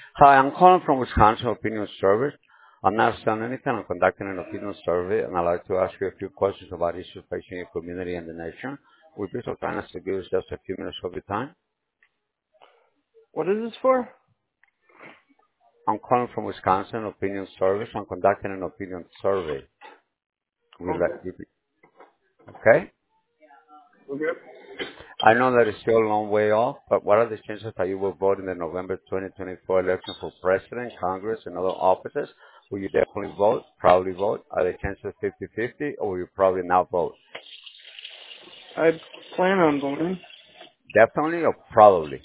Hi, I'm calling from Wisconsin Opinion Service. I'm not selling anything. I'm conducting an opinion survey, and I'd like to ask you a few questions about issues facing your community and the nation. Would you be so kind as to give us just a few minutes of your time? What is this for? I'm calling from Wisconsin Opinion Service. I'm conducting an opinion survey. Okay. Okay? Okay. I know that it's still a long way off, but what are the chances that you will vote in the November 2024 election for president, Congress, and other offices? Will you definitely vote, probably vote? Are the chances 50-50, or will you probably not vote? I plan on voting. Definitely or probably?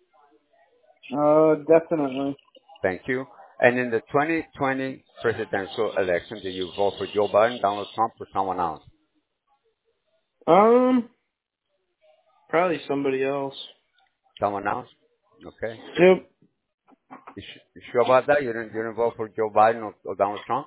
Definitely. Thank you. And in the 2020 presidential election, did you vote for Joe Biden, Donald Trump, or someone else? Um, Probably somebody else. Someone else? Okay. Yep. You sure about that? You didn't vote for Joe Biden or Donald Trump?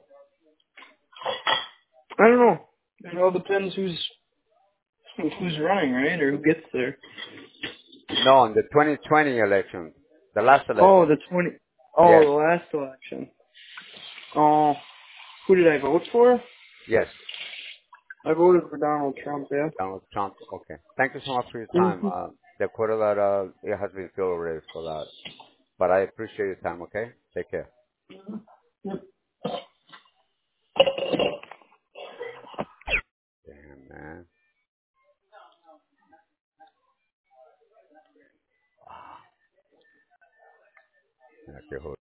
I don't know. It all depends who's running, right, or who gets there. No, in the 2020 election, the last Oh, election. the 20. Oh, Yes, the last election. Oh, who did I vote for? yes, I voted for Donald Trump. Yeah. Donald Trump. Okay. Thank you so much for your time. Mhm. The quota that it has been filled already for that, but I appreciate your time. Okay. Take care. Yep.